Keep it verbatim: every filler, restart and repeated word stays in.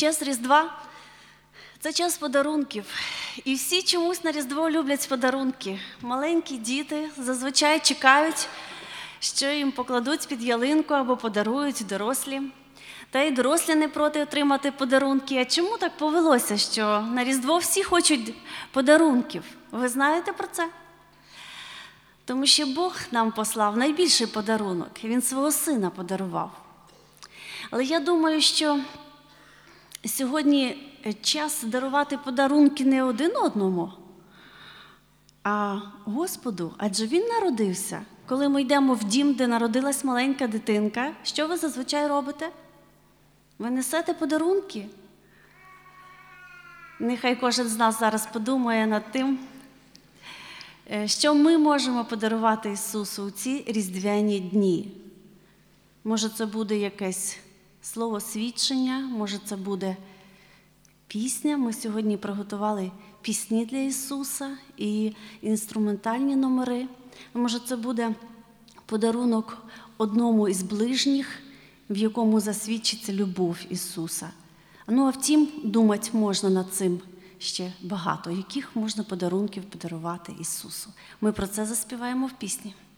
Час Різдва – це час подарунків. І всі чомусь на Різдво люблять подарунки. Маленькі діти зазвичай чекають, що їм покладуть під ялинку або подарують дорослі. Та й дорослі не проти отримати подарунки. А чому так повелося, що на Різдво всі хочуть подарунків? Ви знаєте про це? Тому що Бог нам послав найбільший подарунок. Він свого Сина подарував. Але я думаю, що сьогодні час дарувати подарунки не один одному, а Господу. Адже Він народився. Коли ми йдемо в дім, де народилась маленька дитинка, що ви зазвичай робите? Ви несете подарунки? Нехай кожен з нас зараз подумає над тим, що ми можемо подарувати Ісусу у ці різдвяні дні. Може, це буде якесь слово свідчення, може, це буде пісня. Ми сьогодні приготували пісні для Ісуса і інструментальні номери. Може, це буде подарунок одному із ближніх, в якому засвідчиться любов Ісуса. Ну, а втім, думати можна над цим ще багато, яких можна подарунків подарувати Ісусу. Ми про це заспіваємо в пісні.